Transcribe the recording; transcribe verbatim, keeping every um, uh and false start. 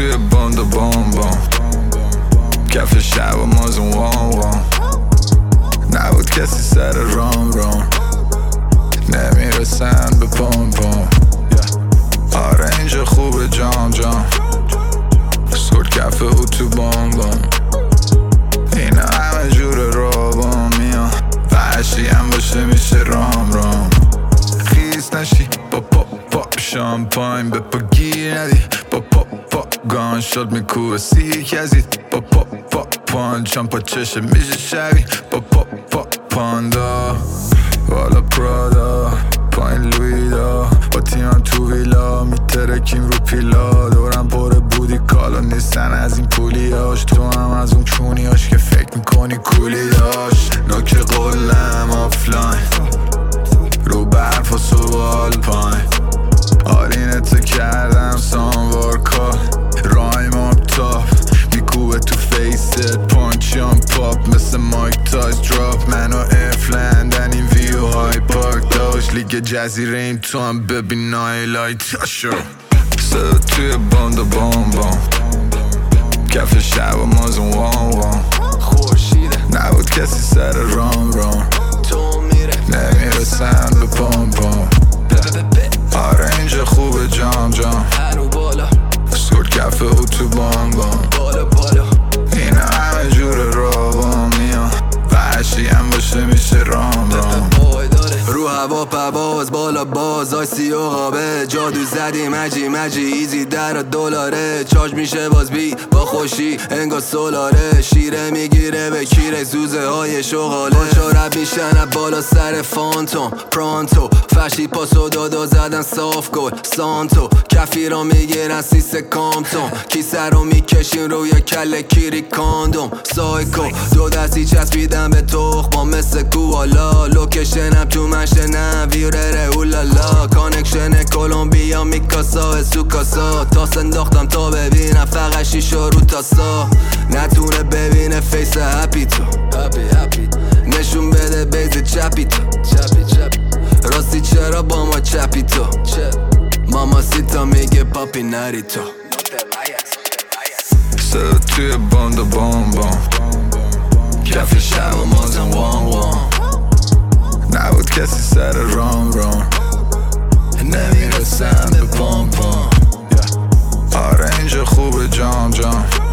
توی باند و بام بام کف شب و مازون وام وام نبود کسی سر رام رام نمیرسن به پام پام آره اینجا خوبه جام جام سکر کف او تو بام بام اینا همه جور رابام میان وحشی هم باشه میشه رام رام خیز نشی با پا پا شامپاین به پا گیر ندی با پا پا گان شد میکوه سی کزید با پا پا پانچ هم پا چشه میشه شبی با پا پا پاندا والا پرادا پایین لویدا با تیمان تو ویلا میترکیم رو پیلا دورم پر بودی کالا نیستن از این پولیاش تو هم از اون چونیاش که فکر میکنی کولی داشت نوک قلم آفلاین رو برف و سوال پایین آرینت کردم سانوار کار رایم آب تاپ میکوبه تو فیست پانچیان پاپ مثل مایک تایز دراپ منو افلندن این ویو های پارک داشت لیگ جزیره این تو هم ببین نایلایت هاشو صدا توی باند و بام بام کف شب و مازون وام وام نبود کسی سر رام رام نمیرسن به پام پام آره اینجا خوبه جام جام سکر کف او تو بام بام اینا همه جور رابام میان وحشی هم باشه میشه رام رام رو هوا پرواز بالا باز آیسی و غابه جادو زدی مجی مجی ایزی در دلاره چارج میشه باز بی با خوشی انگار سولاره شیره میگیره به کیره زوزه های شغاله باشا رب میشن بالا سر فانتوم پرانتو فرشی پاسو دادا زدن صاف گل سانتو کفی را میگیرن سیس کامتون کیسه رو میکشین روی کل کیری کاندوم سایکو دو دستی چسبیدن به تخما مثل کوالا لوکشنم تو منشنم ویرره اولالا کانکشن کولومبیا میکاسا اسوکاسا تاس انداختم تا ببینم فقط شیشا رو تاسا نتونه ببینه فیس هپی تو نشون بده بیز چپی تو راستی چرا با ما چپی تو ماما سیتا میگه پاپی نری تو صدا توی باند و بام بام کف شب و مازن وام وام نبود کسی سر رام رام نمیرسن به پام پام آره اینجا خوبه جام جام